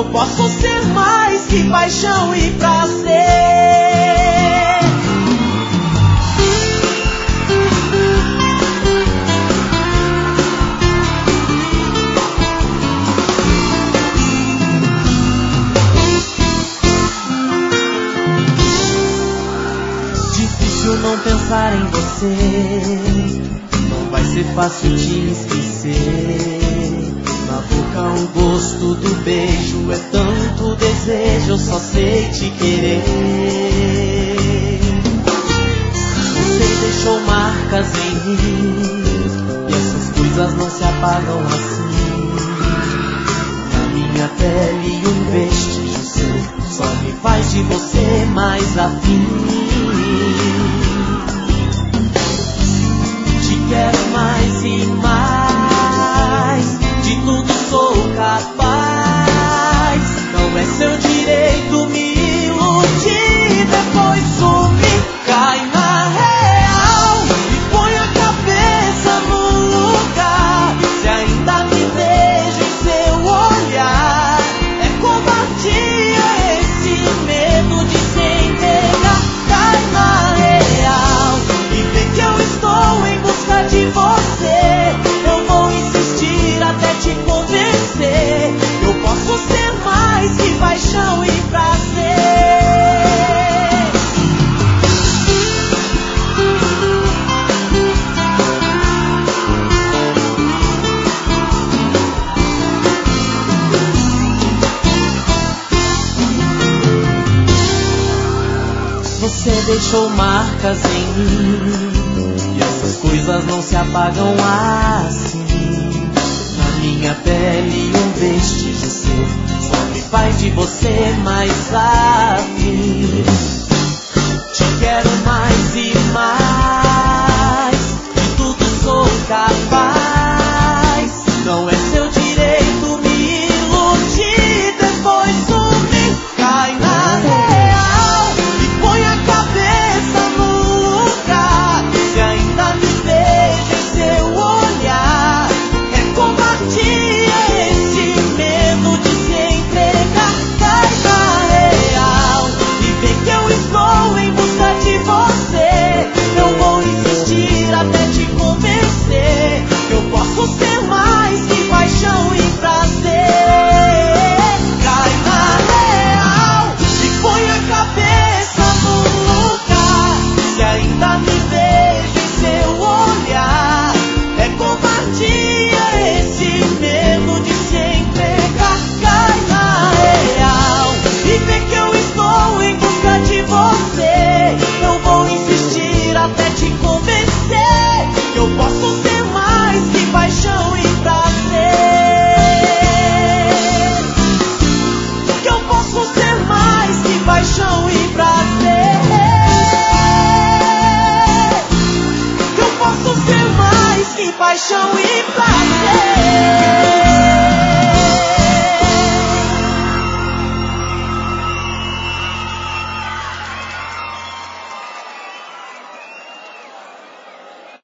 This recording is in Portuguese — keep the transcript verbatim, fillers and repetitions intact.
posso ser mais que paixão e prazer. Difícil não pensar em você, não vai ser fácil te esquecer. Na boca o gosto do beijo, é tanto desejo, eu só sei te querer. Você deixou marcas em mim, e essas coisas não se apagam assim. Na minha pele um vestígio seu, só me faz de você mais afim. Te quero mais e mais, de tudo sou capaz. Não é seu direito me iludir, depois sumir. Cai na real e põe a cabeça no lugar. Se ainda me vejo em seu olhar, é covardia esse medo de se entregar. Cai na real e vê que eu estou em busca de você. Eu vou insistir até te convencer. Eu posso ser mais que paixão e prazer. Você deixou marcas em mim, e essas coisas não se apagam assim. Na minha pele um vestígio seu, só me faz de você mais afim.